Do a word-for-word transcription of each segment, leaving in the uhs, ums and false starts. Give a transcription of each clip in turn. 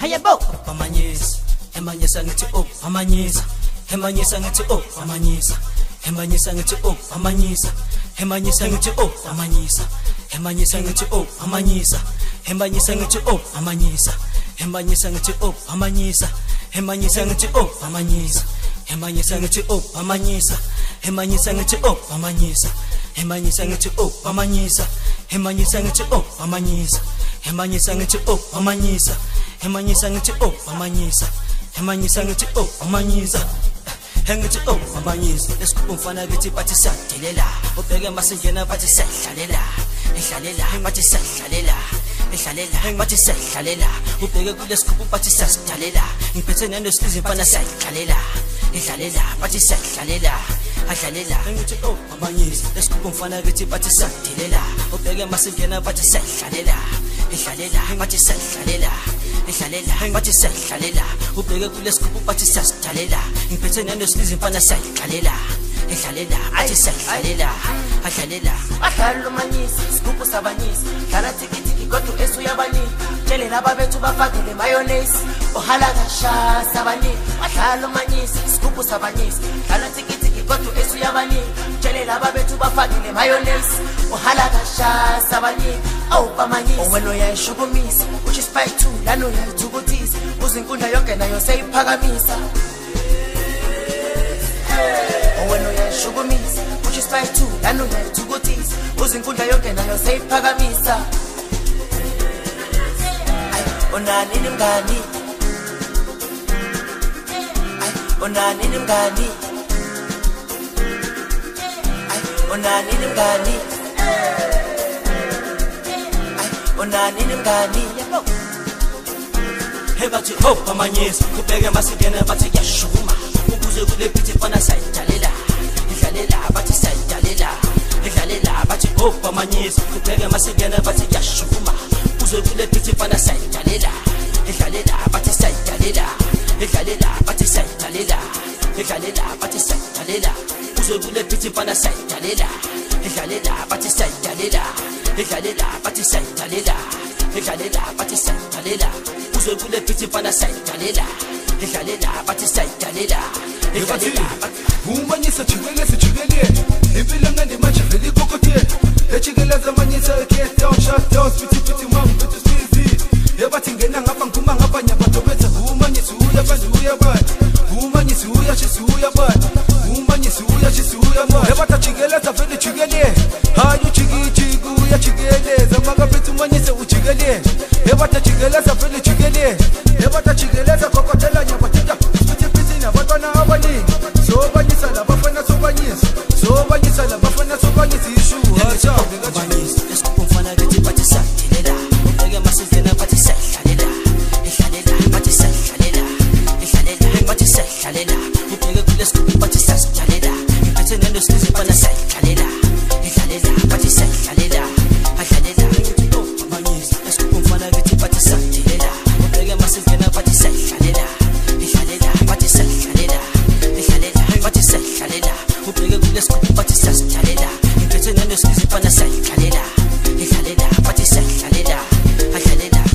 hayabo amanyisa emanyisa ngithi oh amanyisa emanyisa ngithi oh amanyisa emanyisa ngithi oh amanyisa emanyisa ngithi oh amanyisa emanyisa ngithi oh amanyisa emanyisa ngithi oh amanyisa emanyisa ngithi oh amanyisa emanyisa ngithi oh amanyisa emanyisa ngithi oh amanyisa emanyisa ngithi oh amanyisa emanyisa ngithi oh amanyisa emanyisa ngithi oh amanyisa emanyisa ngithi oh amanyisa emanyisa ngithi oh amanyisa emanyisa ngithi oh amanyisa engithi oh amanyisa lesikhubu mfana kithi bathi siyadelela ubheke masingena bathi siyadlalela ehlalela bathi siyadlalela ehlalela bathi siyadlalela ubheke kulesikhubu bathi siyasidalela ngiphethe nenosilizi mfana siyadlalela ehlalela bathi siyadlalela adlalela engithi oh amanyisa lesikhubu mfana kithi bathi siyadelela ubheke masingena bathi siyadlalela ehlalela bathi siyadlalela ehlalela bathi siyadlalela ubheke kulesikhubu bathi siyasidalela ngiphethe nenosilizi mfana siyadlalela ehlalela bathi siyadlalela adlalela adlala umanyisa isikhubu sabanyisa dlala tikitiki kodwa esuyabani tshele ababethu bafakele mayonnaise ohala kasha sabani adlala umanyisa isikhubu sabanyisa dlala tikitiki kodwa esuyabani tshele ababethu bafakele mayonnaise ohala kasha sabani awu bamanyisa wena uyayishukumisa uthi spike two lana uyayithukutisa uzinkundla yonke nayo seyiphakamisa wena uyayishukumisa uthi spike two lana uyayithukutisa uzinkundla yonke nayo seyiphakamisa onani nimngani onani nimngani onani nimngani onani nimngani hebathi ho amanyisa ubheke masingena bathi yashuma ukuze kule phithi mfana sayidlalela idlalela bathi sayidlalela idlalela bathi ho amanyisa ubheke masingena bathi yashuma ukuze kule phithi mfana sayidlalela idlalela bathi sayidlalela idlalela bathi sayidlalela idlalela bathi sayidlalela ukuze kule phithi mfana sayidlalela idlalela bathi sayidlalela idlalela bathi sayidlalela idlalela bathi sayidlalela uzwe kule phithi mfana sayidlalela idlalela bathi sayidlalela idlalela umanyisa jikelele jikelele impilo mnandi manje vele ikokotela ejikeleza amanyisa get down shut down spithi spithi mama spithi spithi yabathi ngena ngapha nguma ngapha nyabadobetha umanyisa uyabantu uyabantu umanyisa uyashisa uyabantu umanyisa uyashisa uyabantu yabatha jikeleza vele jikelele hayi jiki uyajikeleza makaphethe umanyisa ujikelele yabatha jikeleza vele jikelele yabatha jikeleza kokotela nyabathetha spithi spithi nabantwana abaningi so banyisa labafana so banyisa so banyisa labafana so banyisa ishu hacha amanyisa lesikhubu mfana kithi bathi siyadelela ubheke masingena bathi siyadlalela ehlalela bathi siyadlalela ehlalela bathi siyadlalela ubheke kulesikhubu bathi siyasidalela ngiphethe nenosilizi mfana siyadlalela ehlalela bathi siyadlalela adlalela ngithi oh amanyisa lesikhubu mfana kithi bathi siyadelela ubheke masingena bathi siyadlalela ehlalela bathi siyadlalela ehlalela bathi siyadlalela ubheke kulesikhubu bathi siyasidalela ngiphethe nenosilizi mfana siyadlalela idlalela bathi siyadlalela adlalela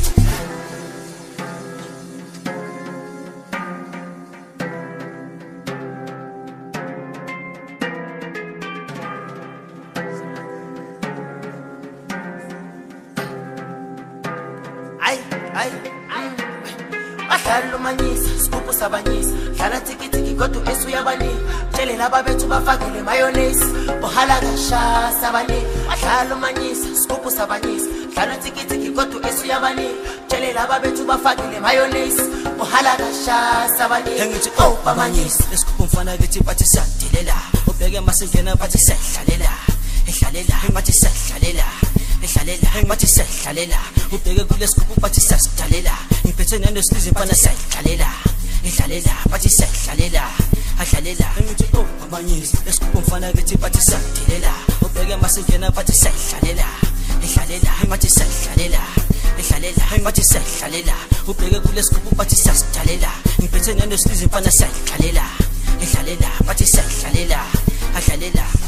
ay ay adlala umanyisa isikhubu sabanyisa dlala tikitiki kodwa esuyabani tshele ababethu bafakele mayonnaise ohala kasha sabani adlala umanyisa isikhubu sabanyisa dlala tikitiki kodwa esuyabani tshele ababethu bafakele mayonnaise ohala kasha sabani engithi oh amanyisa lesikhubu mfana kithi bathi siyadelela ubheke masingena bathi siyadlalela ehlalela bathi siyadlalela ehlalela bathi siyadlalela ubheke kulesikhubu bathi siyasidalela ngiphethe nenosilizi mfana siyadlalela idlalela bathi siyadlalela adlalela engithi oh amanyisa lesikhubu mfana kithi bathi siyadelela ubheke masingena bathi siyadlalela ehlalela bathi siyadlalela ehlalela bathi siyadlalela ubheke kulesikhubu bathi siyasidalela ngiphethe nenosilizi mfana siyadlalela idlalela bathi siyadlalela adlalela